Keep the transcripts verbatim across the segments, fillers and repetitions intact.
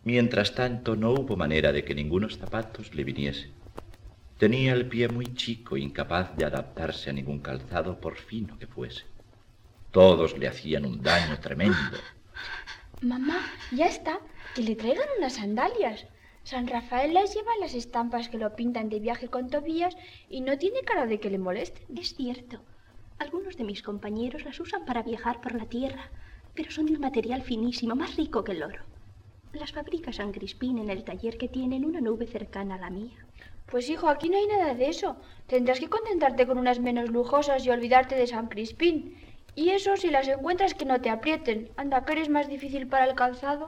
Mientras tanto, no hubo manera de que ningunos zapatos le viniese. Tenía el pie muy chico, incapaz de adaptarse a ningún calzado, por fino que fuese. Todos le hacían un daño tremendo. Mamá, ya está, que le traigan unas sandalias. San Rafael las lleva en las estampas que lo pintan de viaje con Tobías y no tiene cara de que le molesten. Es cierto. Algunos de mis compañeros las usan para viajar por la tierra, pero son de un material finísimo, más rico que el oro. Las fabrica San Crispín en el taller que tiene en una nube cercana a la mía. Pues hijo, aquí no hay nada de eso. Tendrás que contentarte con unas menos lujosas y olvidarte de San Crispín. Y eso si las encuentras que no te aprieten. Anda, que eres más difícil para el calzado.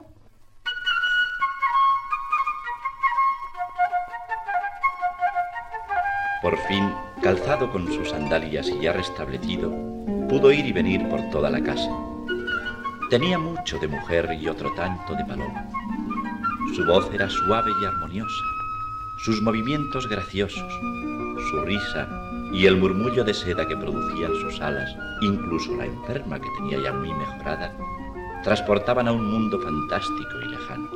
Por fin, calzado con sus sandalias y ya restablecido, pudo ir y venir por toda la casa. Tenía mucho de mujer y otro tanto de paloma. Su voz era suave y armoniosa, sus movimientos graciosos, su risa y el murmullo de seda que producían sus alas, incluso la enferma que tenía ya muy mejorada, transportaban a un mundo fantástico y lejano.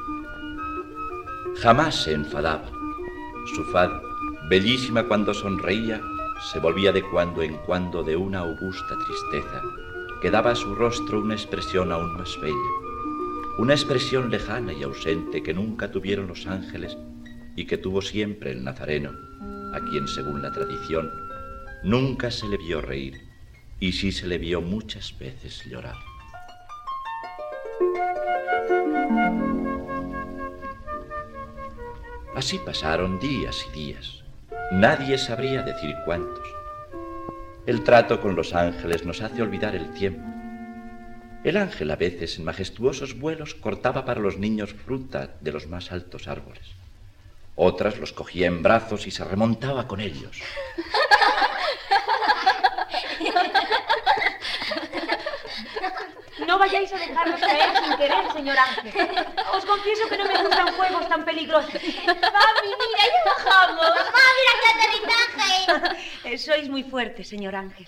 Jamás se enfadaba. Su faz, bellísima cuando sonreía, se volvía de cuando en cuando de una augusta tristeza que daba a su rostro una expresión aún más bella, una expresión lejana y ausente que nunca tuvieron los ángeles y que tuvo siempre el Nazareno, a quien, según la tradición, nunca se le vio reír y sí se le vio muchas veces llorar. Así pasaron días y días. Nadie sabría decir cuántos. El trato con los ángeles nos hace olvidar el tiempo. El ángel a veces en majestuosos vuelos cortaba para los niños fruta de los más altos árboles. Otras los cogía en brazos y se remontaba con ellos. No vayáis a dejarnos caer sin querer, señor ángel. Os confieso que no me gustan juegos tan peligrosos. ¡Mami, mira, ya bajamos! ¡Mamá, mira qué aterrizaje! Sois muy fuerte, señor ángel.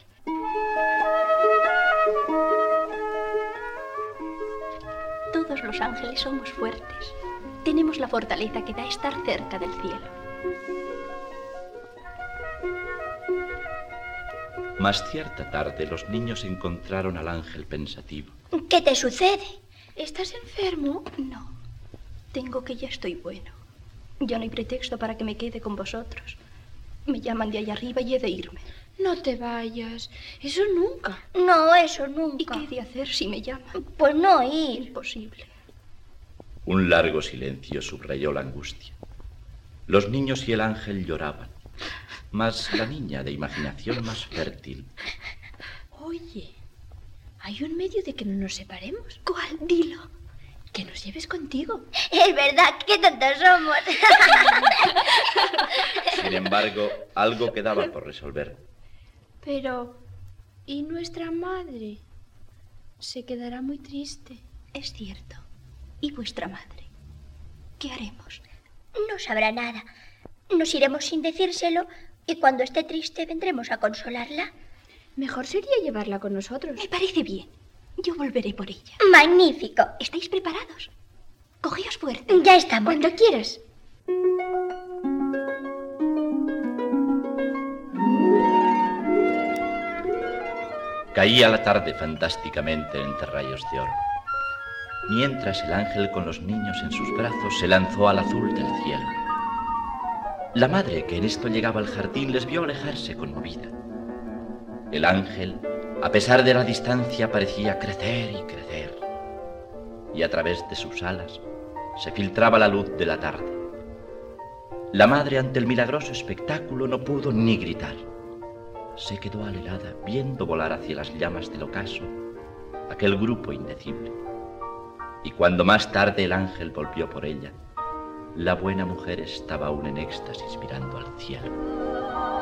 Todos los ángeles somos fuertes. Tenemos la fortaleza que da estar cerca del cielo. Más cierta tarde los niños encontraron al ángel pensativo. ¿Qué te sucede? ¿Estás enfermo? No, tengo que ya estoy bueno. Ya no hay pretexto para que me quede con vosotros. Me llaman de allá arriba y he de irme. No te vayas, eso nunca. No, eso ¿Y nunca. qué he de hacer si me llaman? Pues no ir. Imposible. Un largo silencio subrayó la angustia. Los niños y el ángel lloraban, mas la niña de imaginación más fértil. Oye, ¿hay un medio de que no nos separemos? ¿Cuál? Dilo. Que nos lleves contigo. Es verdad, qué tontos somos. Sin embargo, algo quedaba por resolver. Pero, ¿y nuestra madre? Se quedará muy triste. Es cierto. ¿Y vuestra madre? ¿Qué haremos? No sabrá nada. Nos iremos sin decírselo y cuando esté triste vendremos a consolarla. Mejor sería llevarla con nosotros. Me parece bien. Yo volveré por ella. Magnífico. ¿Estáis preparados? Cogeos fuerte. Ya estamos. Cuando quieras. Caía la tarde fantásticamente entre rayos de oro, mientras el ángel con los niños en sus brazos se lanzó al azul del cielo. La madre, que en esto llegaba al jardín, les vio alejarse conmovida. El ángel, a pesar de la distancia, parecía crecer y crecer, y a través de sus alas se filtraba la luz de la tarde. La madre, ante el milagroso espectáculo, no pudo ni gritar. Se quedó alelada viendo volar hacia las llamas del ocaso aquel grupo indecible. Y cuando más tarde el ángel volvió por ella, la buena mujer estaba aún en éxtasis mirando al cielo.